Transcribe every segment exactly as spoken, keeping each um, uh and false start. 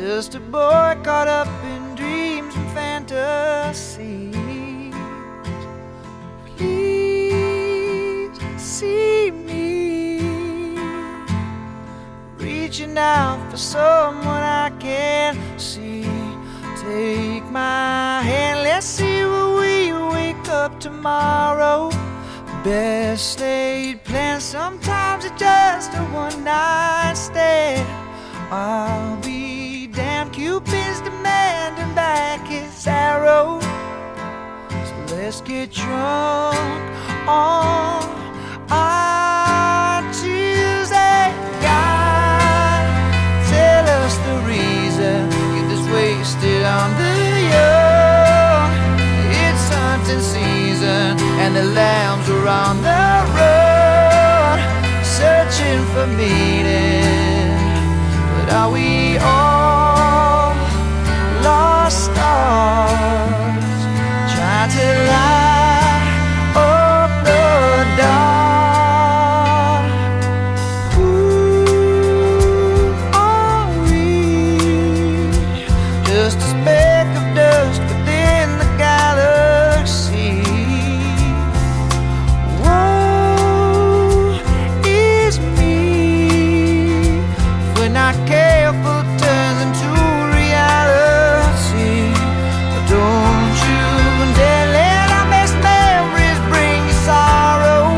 just a boy caught up in dreams and fantasies. Please see me reaching out for someone I can't see. Take my hand, let's see where we wake up tomorrow. Best laid plans, sometimes it's just a one night stand. I'll be damned, Cupid's demanding back his arrow. So let's get drunk on our Tuesday. God, tell us the reason, get this wasted on the young. It's hunting season and the lambs are on the road, searching for meaning. But are we all lost stars, trying to light up the dark? Who are we? Just a speck of dust within the galaxy. Woe is me if we're not careful, turns into reality. Don't you dare let our best memories bring you sorrow.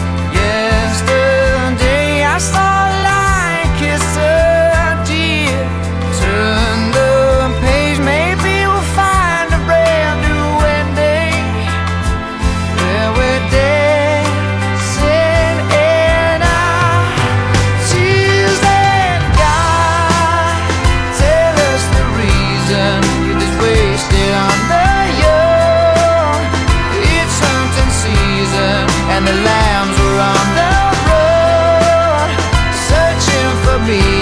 Yesterday I saw a lion kiss a deer. Turn the page, maybe we'll find a brand new ending, where we're dancing in our Tuesday. God, tell us the reason, get this wasted on the young. It's hunting season and the lambs are on the road, searching for me.